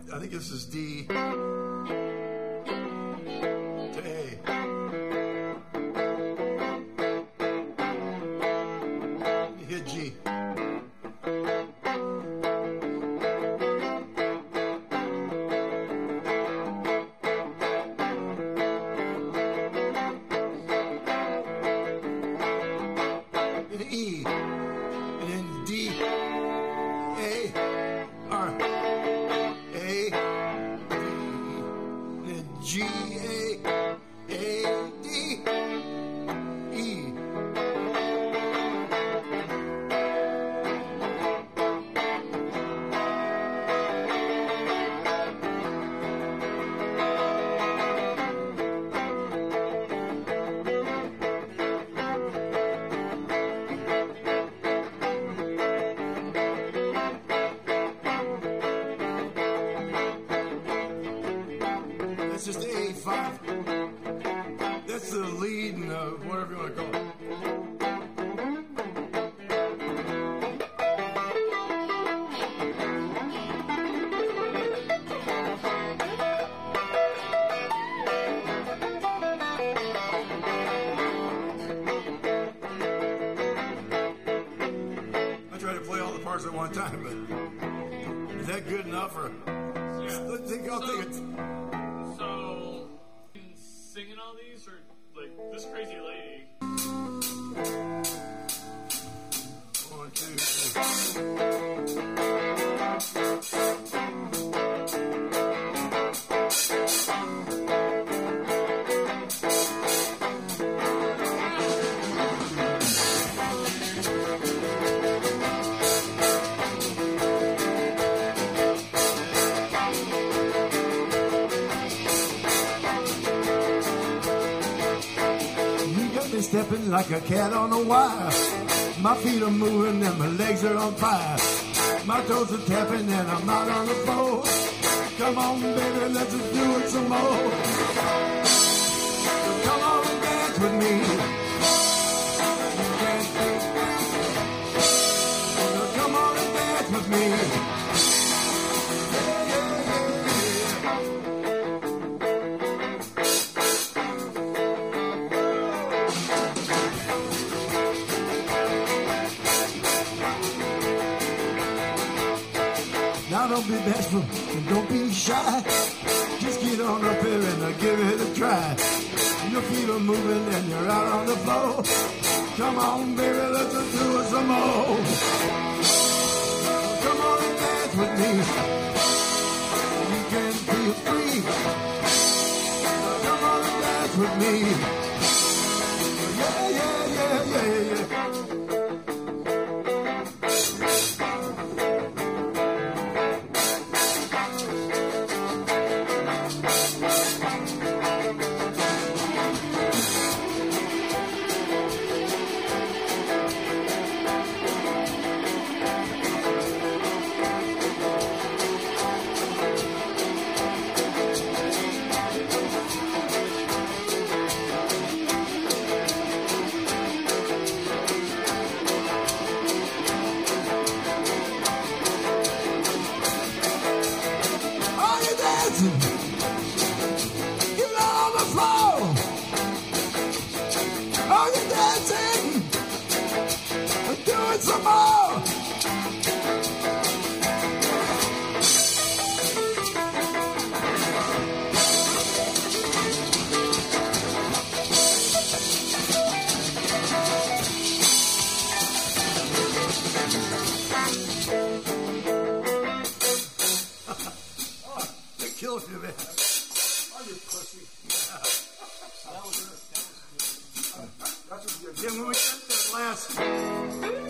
I think this is D to A. You hit G. And E. And then D. A. R. A. D. And then G. A. D. E. That's just A5. That's the lead and whatever you want to call it. I try to play all the parts at one time, but is that good enough? Or let's think. I'll think it's. So, singing all these, or like this crazy lady? 1, 2, 3. You got me stepping like a cat on a wire. My feet are moving and my legs are on fire. My toes are tapping and I'm out on the floor. Come on, baby, let's just do it some more. Come on and dance with me. Come on and dance with me. Now don't be bashful and don't be shy. Just get on up here and give it a try. Your feet are moving and you're out on the floor. Come on, baby, let's just do it some more. Come on and dance with me. You can feel free. Come on and dance with me. Yeah, yeah, yeah, yeah, yeah. Are you dancing? Get on the floor. Are you dancing? Do it some more. They killed you, man. Oh, you pussy. That was good. That's what we did. Yeah, when we did that last.